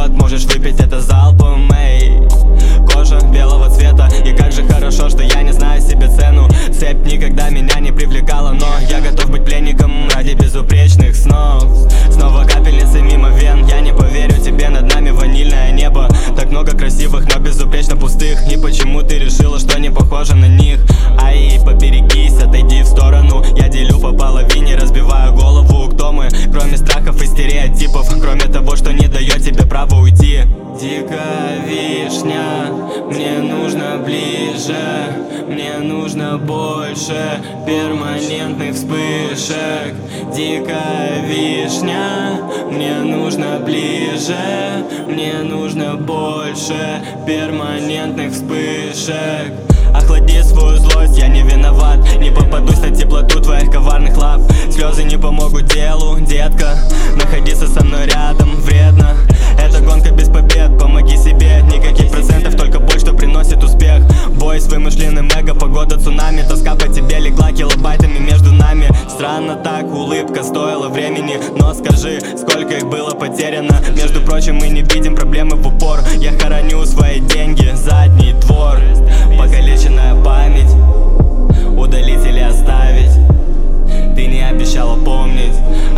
вот, можешь выпить это залпом, эй. Кожа белого цвета, и как же хорошо, что я не знаю себе цену. Цепь никогда меня не привлекала, но я готов быть пленником ради безупречных снов. Снова капельницы мимо вен, я не поверю тебе, над нами ванильное небо. Так много красивых, но безупречно пустых. И почему ты решила, что не похожа на них? Ай, поберегись, отойди в сторону. Я делю по половине, разбиваю голову. Кто мы, кроме страхов и стереотипов? Кроме того, что не дает тебе права уйти. Дикая вишня, мне нужно ближе, мне нужно больше перманентных вспышек. Дикая вишня, мне нужно ближе, мне нужно больше перманентных вспышек. Охлади свою злость, я не виноват. Не попадусь на теплоту твоих коварных лап. Слезы не помогут делу, детка. Находиться со мной рядом вредно. Это гонка без побед, помоги себе. Никаких процентов, только боль, что приносит успех. Бой с вымышленным эго, погода цунами. Тоска по тебе легла килобайтами между нами. Странно так, улыбка стоила времени. Но скажи, сколько их было потеряно. Между прочим, мы не видим проблемы в упор. Я хороню свои деньги, задний двор. Покалеченная память, удалить или оставить. Ты не обещала помнить,